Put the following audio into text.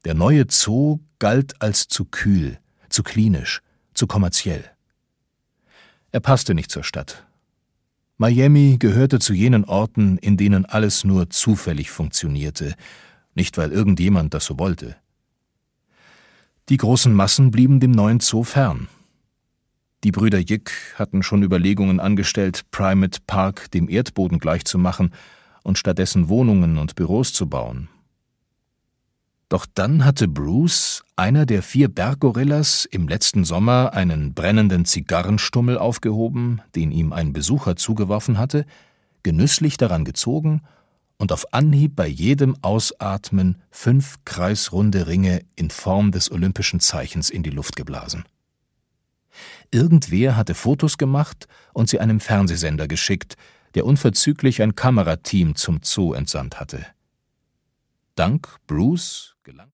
Der neue Zoo galt als zu kühl, zu klinisch, zu kommerziell. Er passte nicht zur Stadt. Miami gehörte zu jenen Orten, in denen alles nur zufällig funktionierte, nicht weil irgendjemand das so wollte. Die großen Massen blieben dem neuen Zoo fern. Die Brüder Yick hatten schon Überlegungen angestellt, Primate Park dem Erdboden gleichzumachen und stattdessen Wohnungen und Büros zu bauen. Doch dann hatte Bruce, einer der 4 Berggorillas, im letzten Sommer einen brennenden Zigarrenstummel aufgehoben, den ihm ein Besucher zugeworfen hatte, genüsslich daran gezogen und auf Anhieb bei jedem Ausatmen 5 kreisrunde Ringe in Form des olympischen Zeichens in die Luft geblasen. Irgendwer hatte Fotos gemacht und sie einem Fernsehsender geschickt, der unverzüglich ein Kamerateam zum Zoo entsandt hatte. Dank Bruce gelang